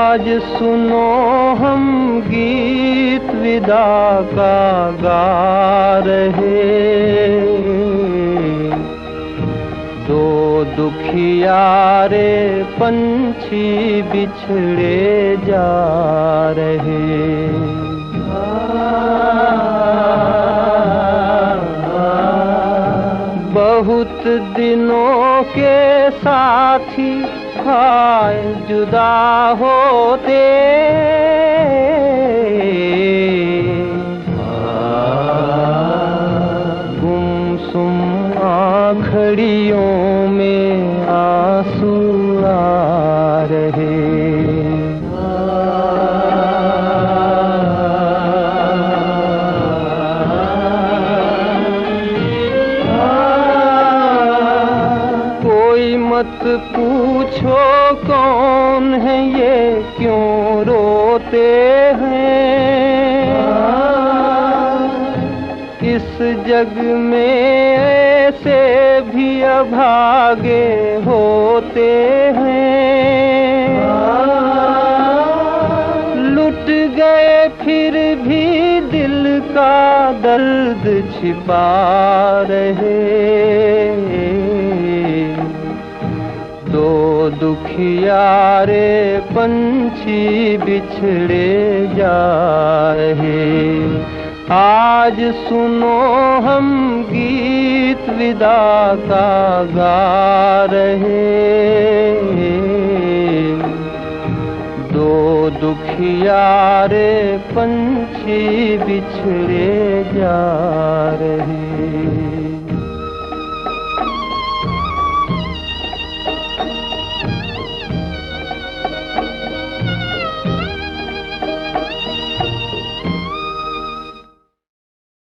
आज सुनो हम गीत विदा का गा रहे, दो दुखियारे पंछी बिछड़े जा रहे। बहुत दिनों के साथी हाय जुदा होते, गुमसुम आँखड़ियों में आंसू आ रहे। मत पूछो कौन है ये क्यों रोते हैं, इस जग में ऐसे भी अभागे होते हैं। लुट गए फिर भी दिल का दर्द छिपा रहे, दो दुखियारे पंछी बिछड़े जा रहे। आज सुनो हम गीत विदा का गा रहे, दो दुखियारे पंछी बिछड़े जा